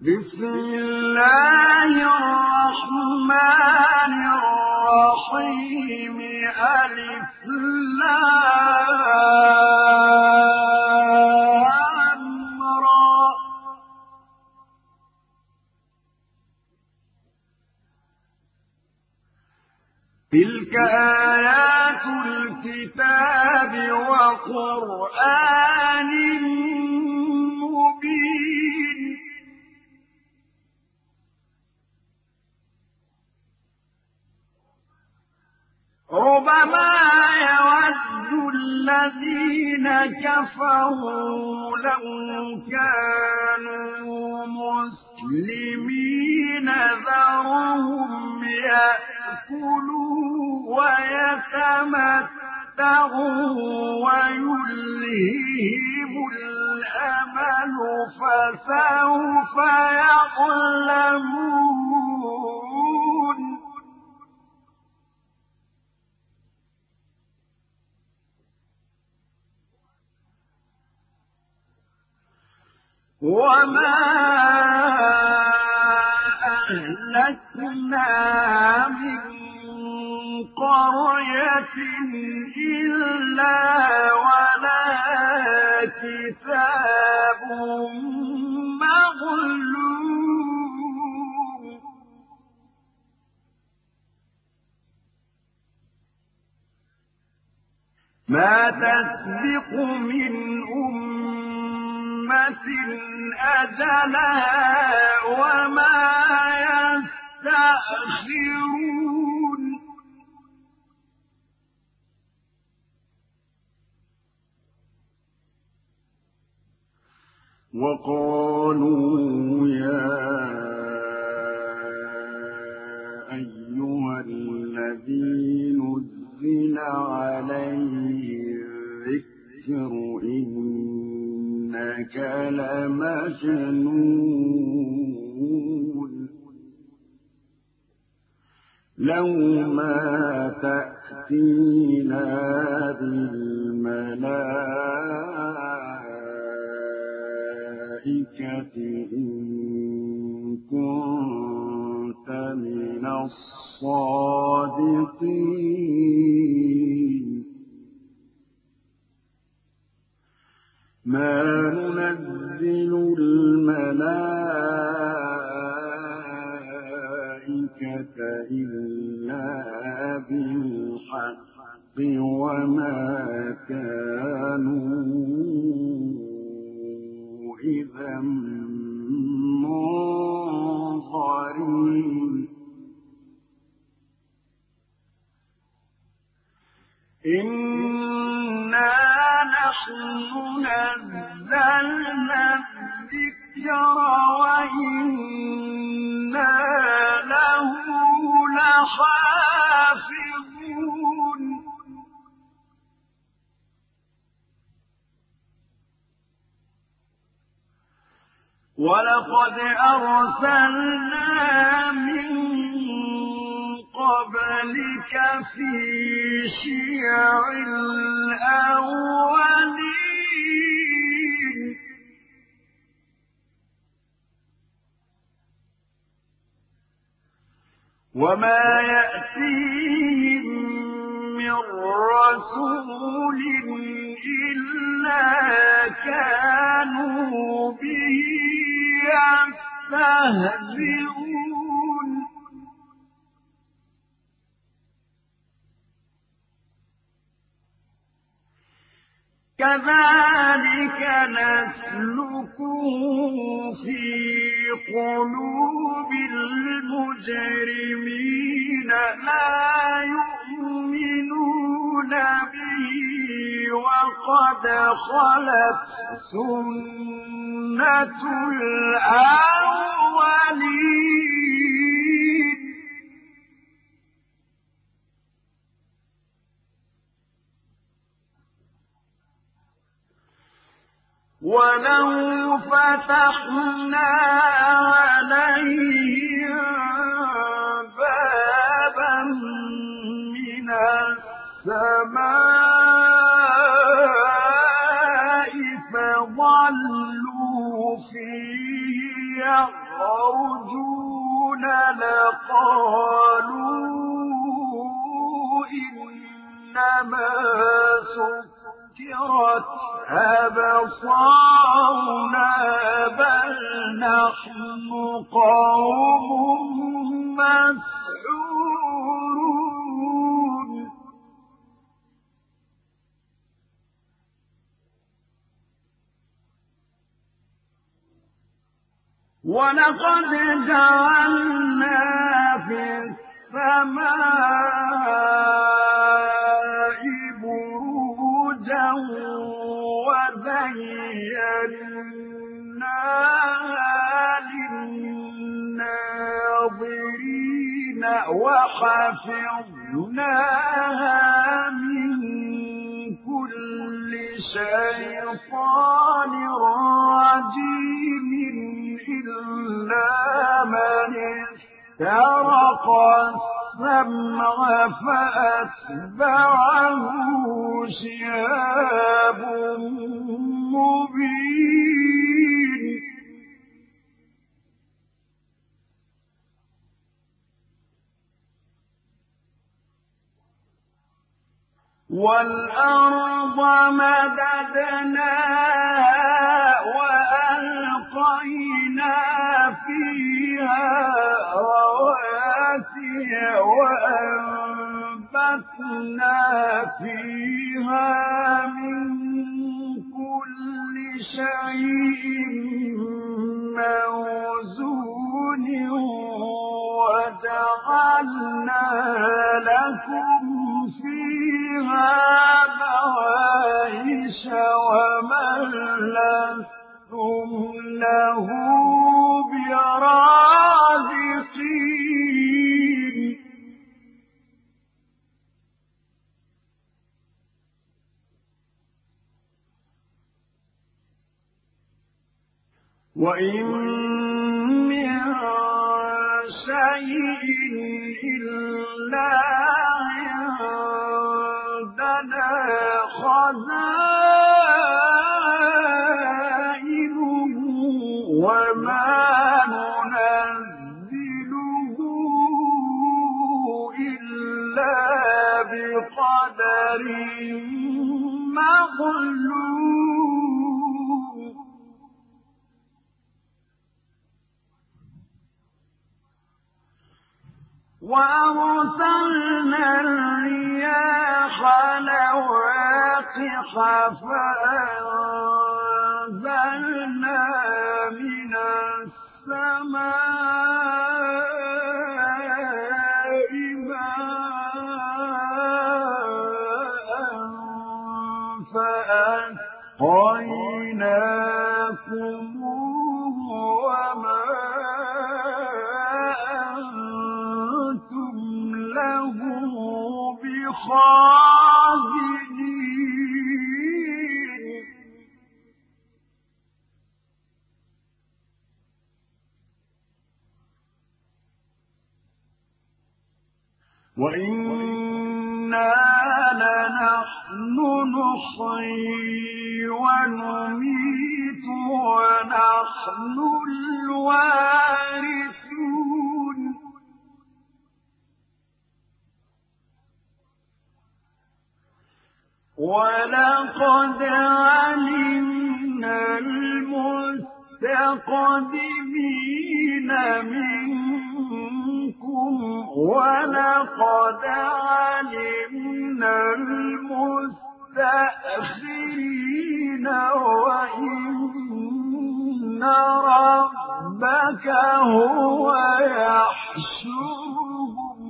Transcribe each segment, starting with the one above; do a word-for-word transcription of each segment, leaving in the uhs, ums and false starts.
بسم الله الرحمن الرحيم ألف لام را تلك آيات الكتاب وقرآن مبين ربما يود الذين كفروا لو كانوا مسلمين ذرهم يأكلوا ويتمتعوا ويلههم الأمل فسوف يعلمون وما أهلكنا من قرية إلا ولها كتاب معلوم ما تسبق من أمة أجلها وما يستأخرون وقالوا يا أيها الذي نزل عليه الذكر إنك لمجنون لو ما تأتينا بالملائكة إن كنت من الصادقين ما ننزل الملائكة إلا بالحق وما كانوا إذا منظرين إنا نحن نزلنا الذكر وإنا له لحافظون ولقد أرسلنا من قبلك في شيع الأولين وما يأتيهم من رسول إلا كانوا به يستهزئون كذلك نسلكه في قلوب المجرمين لا يؤمنون به وقد خلت سنة الأولين ولو فتحنا عليهم بابا من السماء فظلوا فيه يخرجون لقالوا إنما سكرت أبصارنا بل نحن قوم مسحورون ولقد جعلنا في السماء بروجا وزيناها للناظرين وحفظناها من كل شيطان رجيم إلا من استرق السمع فأتبعه شهاب مبين والأرض مددناها وألقينا فيها رواسي وأنبتنا فيها من كل شيء موزون وجعلنا لكم فيها معايش ومن لستم له برازقين وإن من شيء إلا عندنا خزائنه وما ننزله إلا بقدر معلوم وأرسلنا الرياح لواقح فأنزلنا من السماء ماء فأسقيناكموه وما له بخازنين وإنا لنحن نحيي ونميت ونحن الوارثون ولقد علمنا المستقدمين منكم ولقد علمنا المستأخرين وإن ربك هو يحشرهم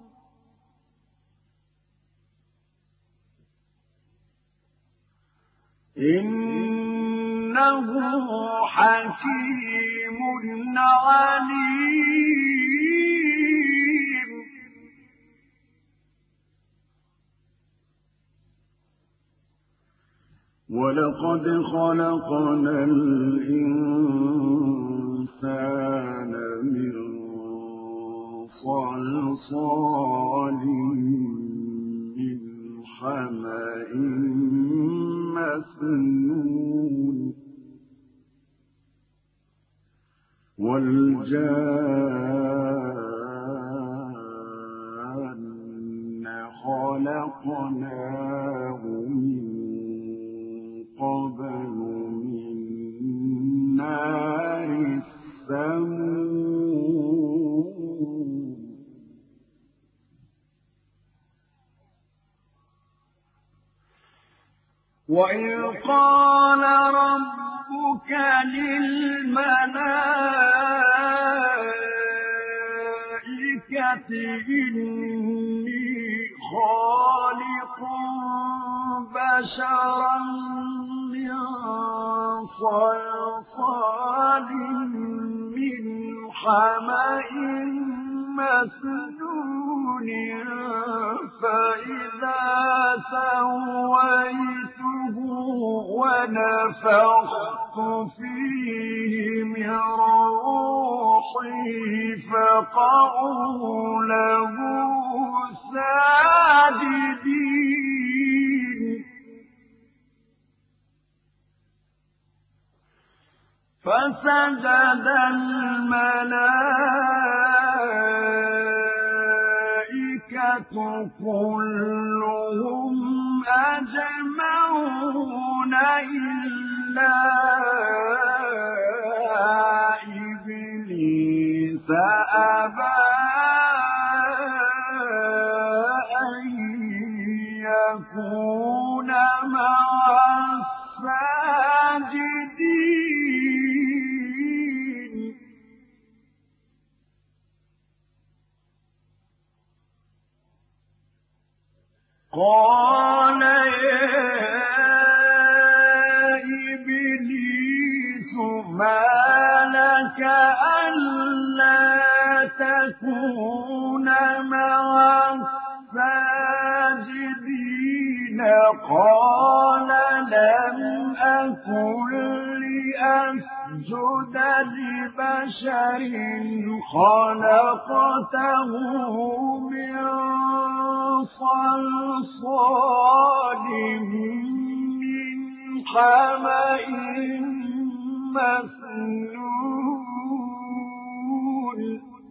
إنه حكيم عليم ولقد خلقنا الإنسان من صلصال من حمأ مسنون والجان خلقناه من قبل من نار السموم وإذ قال ربك للملائكة إني خالق بشرا من صلصال من حمأ مسنون فإذا سويته ونفخت فيه من روحي فقعوا له ساجدين فسجد الملائكة كلهم أجمعون إلا إبليس أبى أن يكون مع الساجدين قال يا إبليس ما لك ألا تكون مع الساجدين قال لم أكن لأسجد لبشر خلقته من صلصال من حمأ مسنون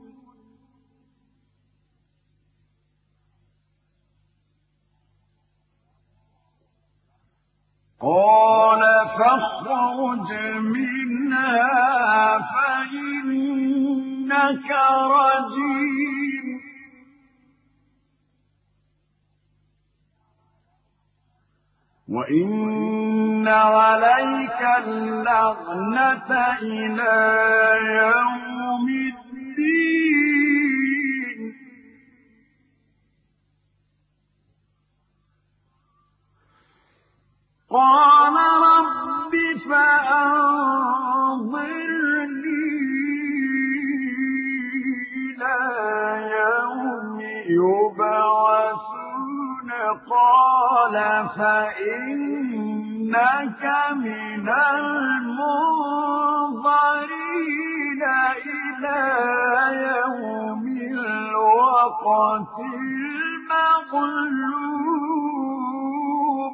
قال فاخرج منها فإنك رجيم وإن عليك اللعنة إلى يوم الدين قال رب فأنظرني إلى يوم يبعثون قال فإنك من المنظرين إلى يوم الوقت المعلوم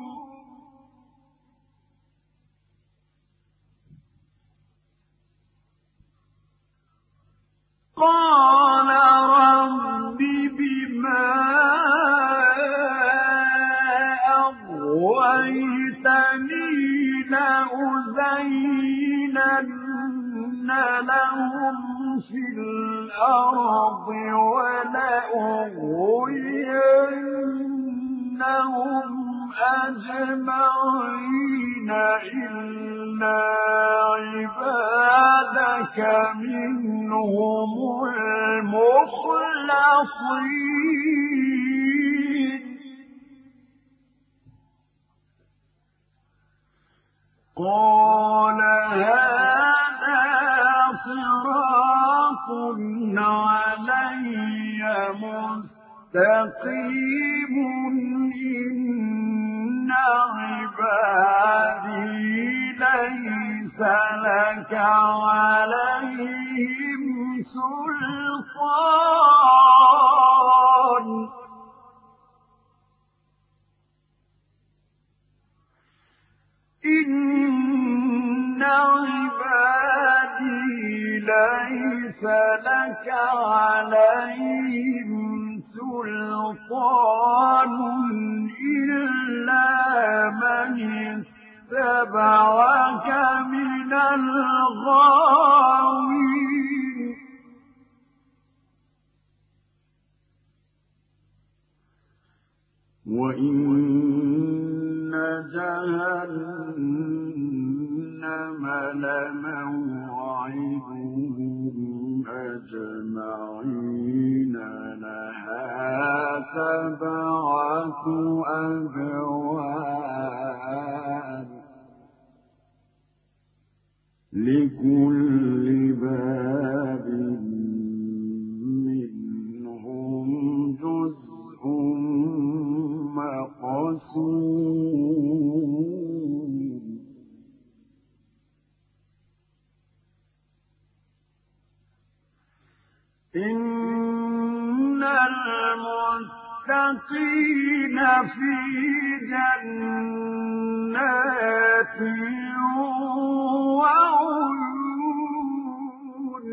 قال رب بما أغويتني لأزينن لهم في الأرض ولأغوينهم أجمعين إلا عبادك منهم المخلصين قال هذا صراط علي مستقيم إن عبادي ليس لك عليهم سلطان إن عبادي ليس لك عليهم سلطان إلا من اتبعك من الغاوين وإن جهنم لموعدهم أجمعين لها سبعة أبواب لكل باب منهم جزء مقسوم إن المتقين في جنات وعيون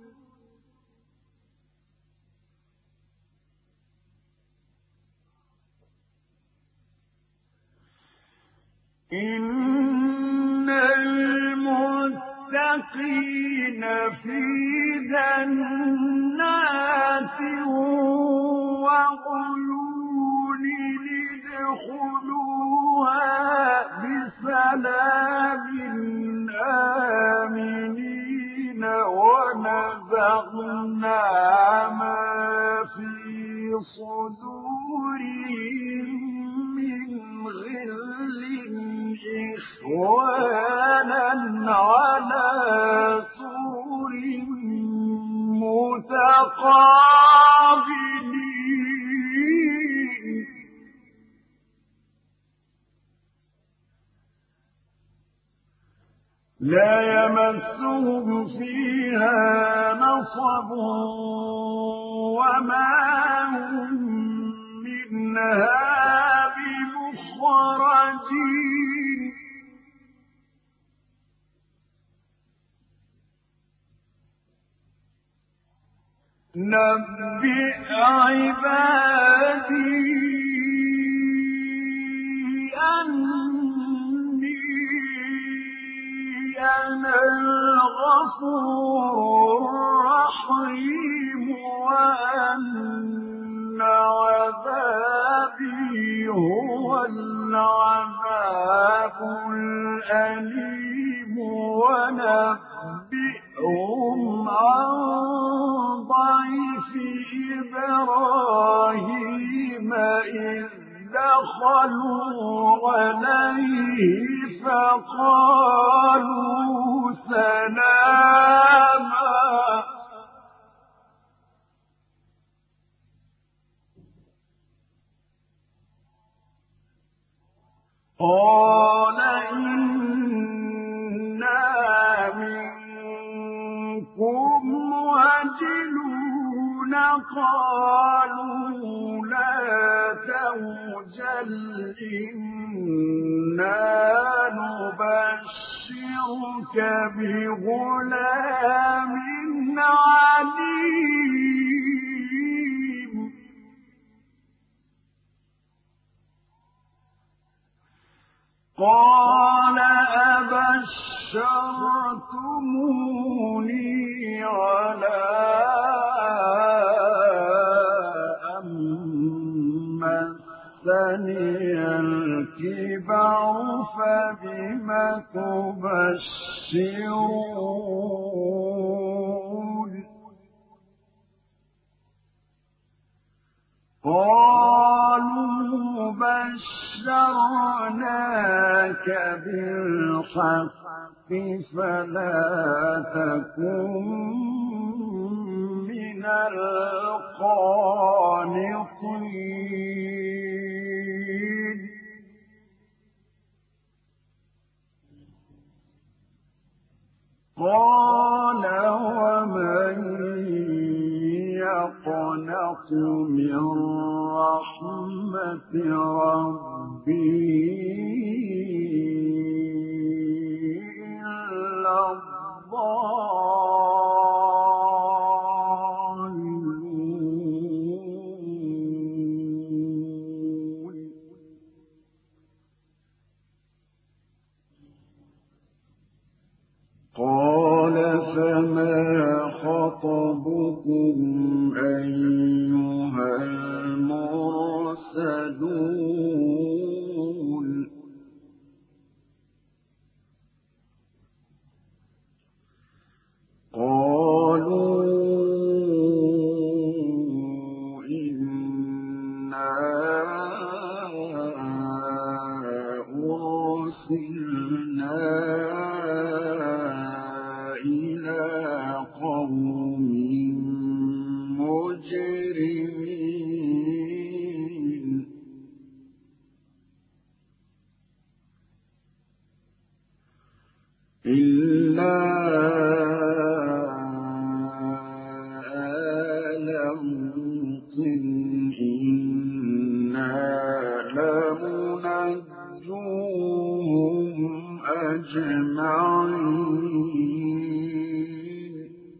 إن المتقين في جنات وعيون ادخلوها بسلام آمنين ونزعنا ما في صدورهم من غل إخوانا على سرر متقابلين لا يمسهم فيها نصب وما هم منها بمخرجين نبئ عبادي أني أنا الغفور الرحيم وأن عذابي هو العذاب الأليم ونبئهم عن ضيف إبراهيم إذ دخلوا عليه فقالوا سلاما قال إنا منكم وجلون قالوا لا توجل إنا نبشرك بغلام عليم قال أبشرتموني على أن مسني الكبر فبم تبشرون قالوا بشرناك بالحق فلا تكن من القانطين قال ومن يقنط من رحمة ربه إلا الضالون خطبكم أيها المرسلون قالوا إنا أرسلنا إلى قوم مجرمين إلا آل لوط إنا لمنجوهم أجمعين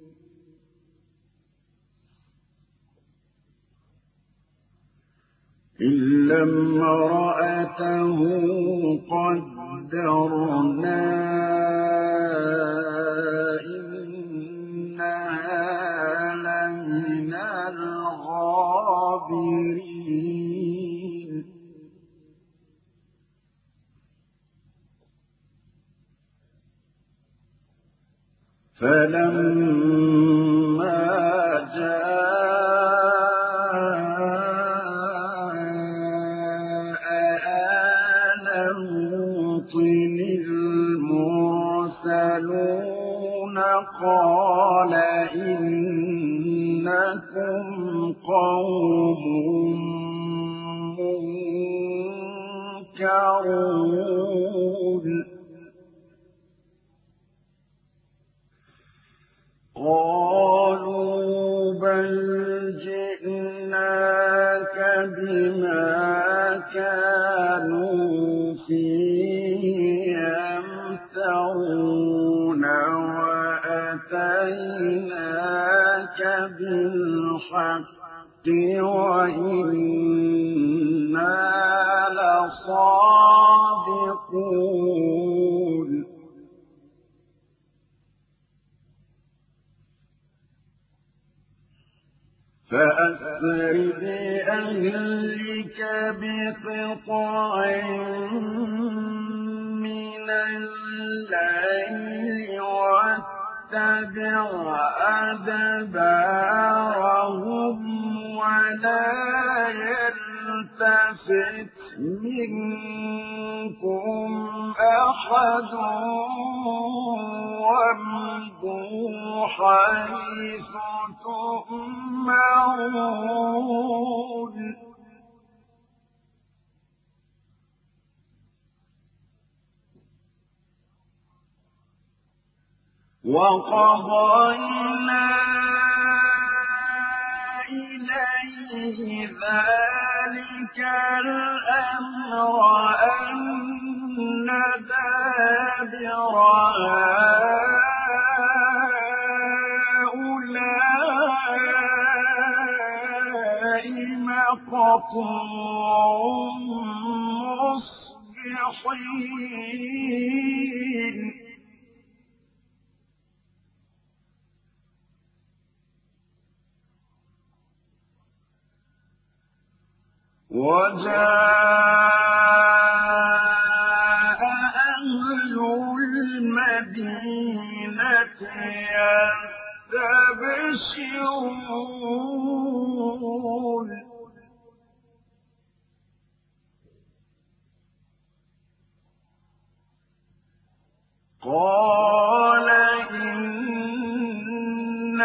إلا امرأته قدرنا إنها لمن الغابرين فلما جاء آل لوط المرسلون قال إنكم قوم منكرون قالوا بل جئناك بما كانوا فيه يمترون وأتيناك بالحق وإنا لصادقون فأسر بأهلك بقطع من الليل واتبع أدبارهم ولا يلتفت منكم أحد وامضوا حيث تؤمرون وقضينا إليه ذلك الأمر أن دابر هؤلاء مقطوع مصبحين وجاء أهل المدينة يستبشرون قال إن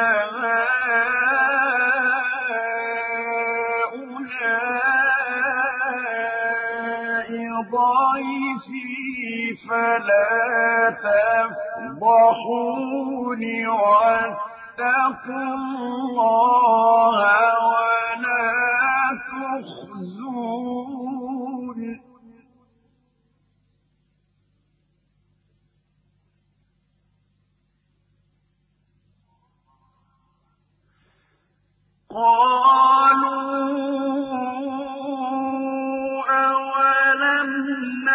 ضيفي فلا تفضحون واتقوا الله ولا تخزون قالوا أولم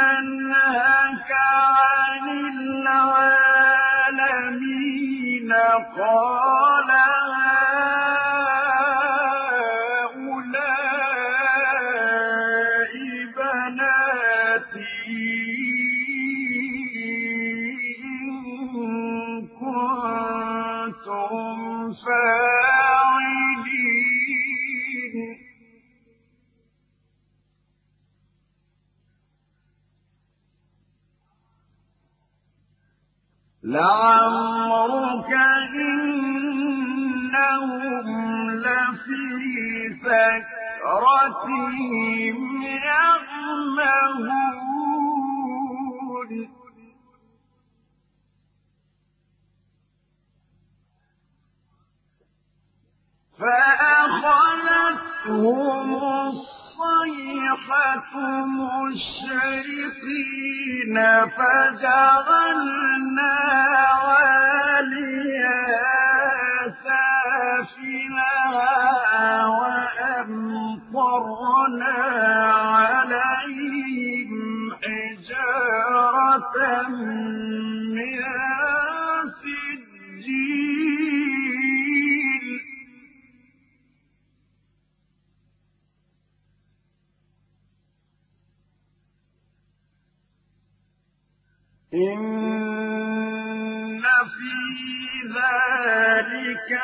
ننهك عن العالمين قال هؤلاء بناتي إن كنتم فاعلين لعمرك إنهم لفي سكرتهم يعمهون فأخذتهم الصيحة مشرقين فجعلنا عاليها سافلها وأمطرنا عليهم حجارة من سجيل إن في ذلك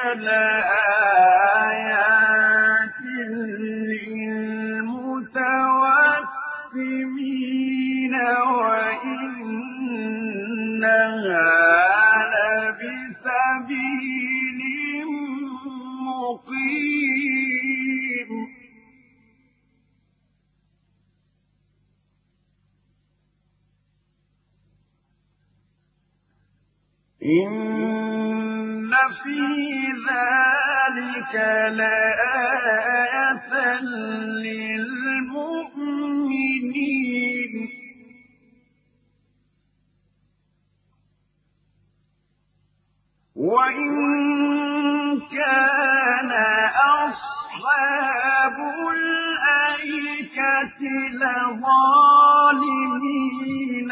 لآيات للمتوسمين وإنها لبسبيل مقيم إن في ذلك لآية للمؤمنين وإن كان أصحاب الأيكة لظالمين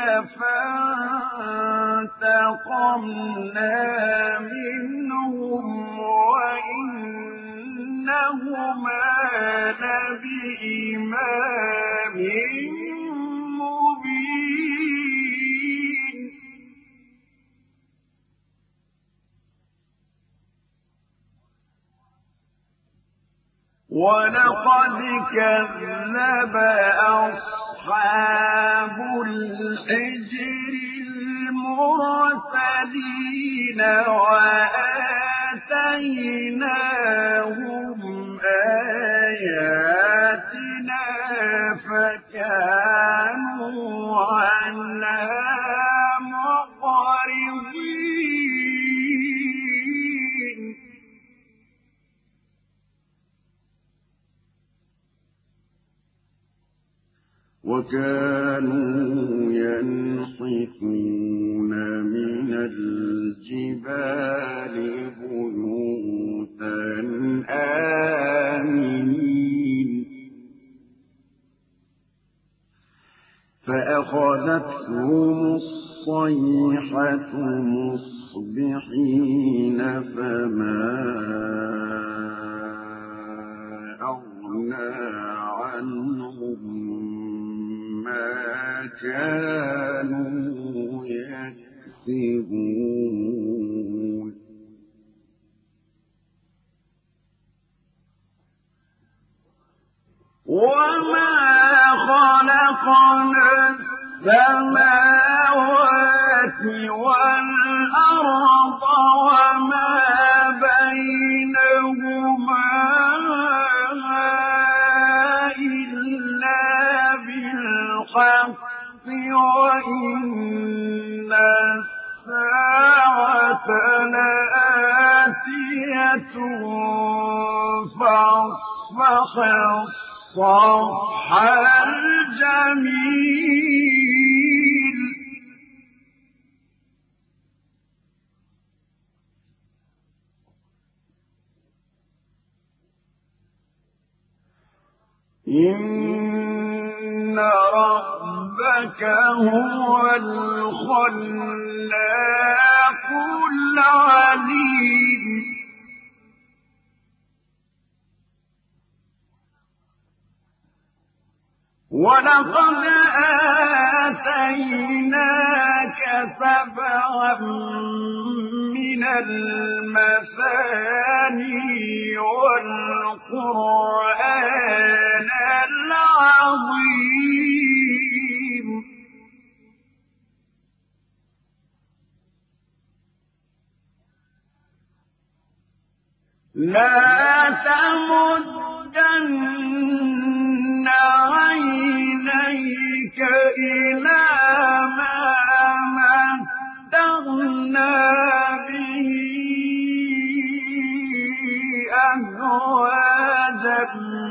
فانتقمنا منهم وإنهما لبإمام مبين ولقد كذب أصحاب الحجر المرسلين وآتيناهم آياتنا فكانوا عنها معرضين وكانوا ينحتون من الجبال بيوتا آمنين فأخذتهم الصيحة مصبحين فما أغنى عنهم ما كانوا يكسبون وما خلقنا السماوات والأرض وما بينهما إلا بالحق وإن الساعة لآتية فاصفح الصفح الجميل إن ربك هو الخلاق العليم ولقد آتيناك سبعا من المثاني والقرآن العظيم لا تمدن عينيك إلى ما متعنا به أزواجا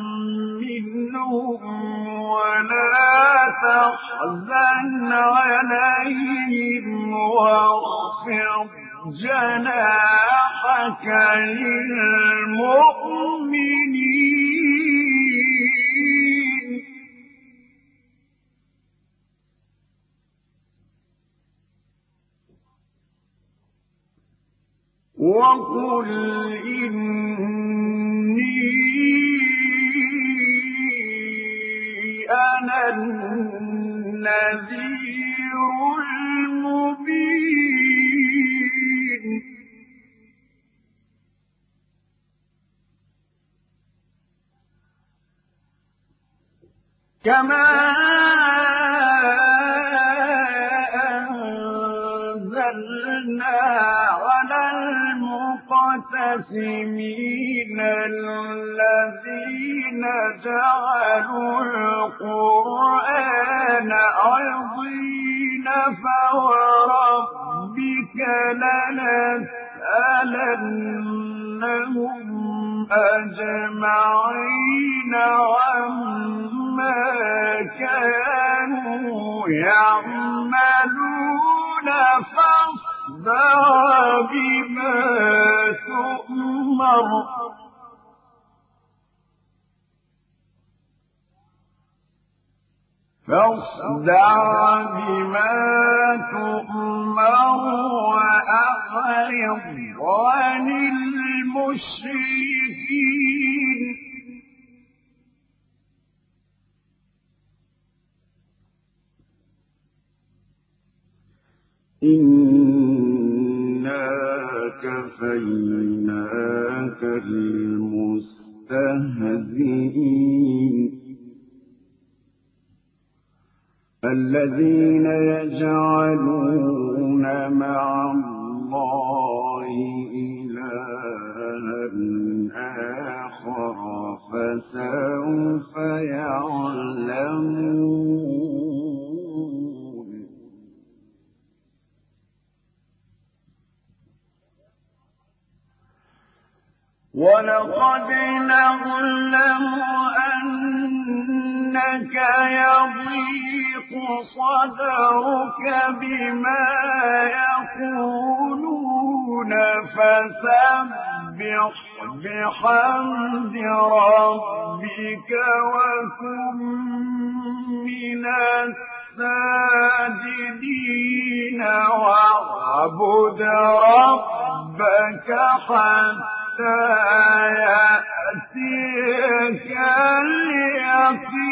منهم ولا تحزن عليهم واخفض جناحك للمؤمنين وقل إني أنا النذير المبين كما أنزلنا على المقتسمين الذين جعلوا القرآن عضين فوربك لنسألنهم أجمعين عما كانوا يعملون فاصدع بما تؤمر فاصدع بما تؤمر وأعرض عن المشركين إنا كفيناك المستهزئين الذين يجعلون مع الله إلها آخر فسوف يعلمون ولقد نعلم أنك يضيق صدرك بما يقولون فسبح بحمد ربك وكن من الساجدين واعبد ربك حتى يأتيك اليقين